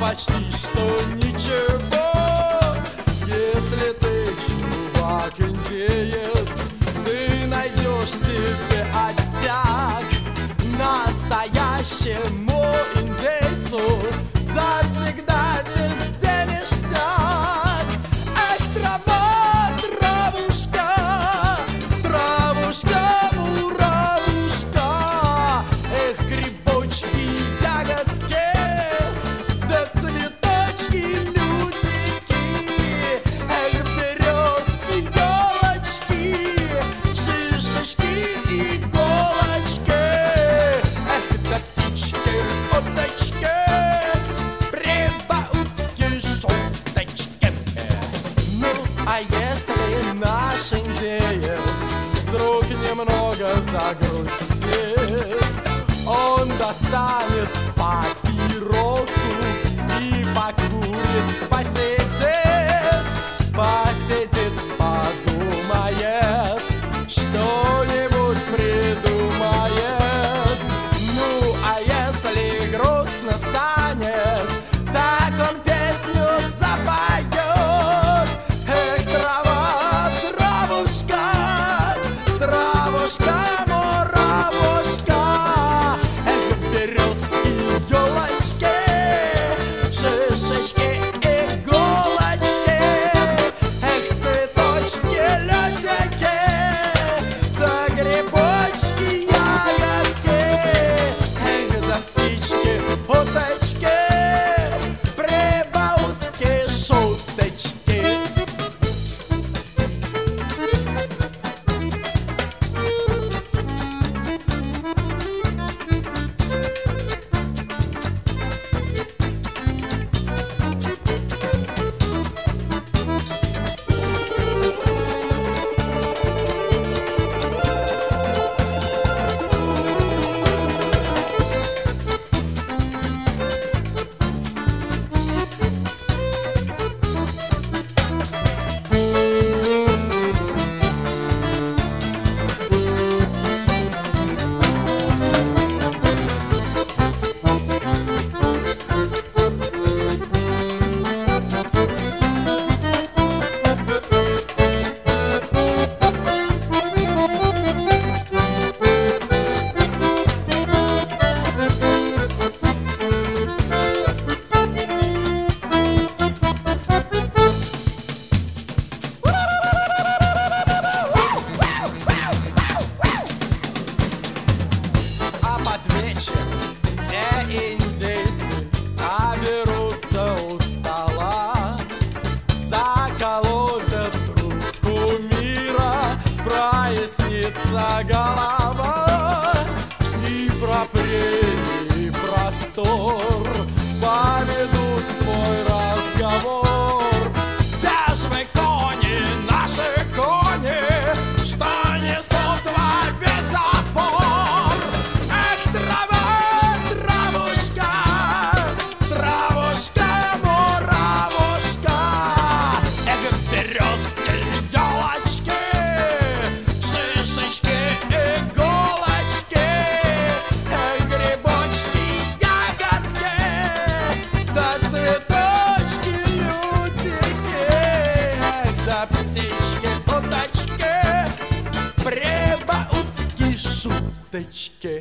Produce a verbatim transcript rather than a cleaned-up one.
почти что ничего. Если ты чувак-индеец, ты найдешь себе оттяг. Настоящему индейцу завсегда везде ништяк. Эх, трава, травушка, травушка, муравушка, эх, грибочки, ягодки, да цветочки, лютики, эх, березки, елочки, шишечки, иголочки, эх, да птички, уточки, прибаутки, шуточки. Ну, а если наш индеец вдруг немного загрустит, он достанет папиросу и покурит, посидит, посидит, подумает, что-нибудь придумает. Ну, а если грустно станет, так он песню запоет. Эх, трава, травушка, травушка, муравушка, эх, березки, елочки, шишечки, иголочки, эх, цветочки, лютики, да грибочки, ягодки, эх, да птички, уточки, прибаутки, шуточки. А под вечер все индейцы соберутся у стола, заколотят трубку мира, прояснится голова, и про прерии простор поведут свой разговор. Даже мы кони, наши кони, что несут во весь опор. Эх, трава, травушка, травушка, муравушка, эх, березки, елочки, шишечки, иголочки, эх, грибочки, ягодки, да цветочки, лютики, эх, да птички, уточки, прибаутки, шуточки.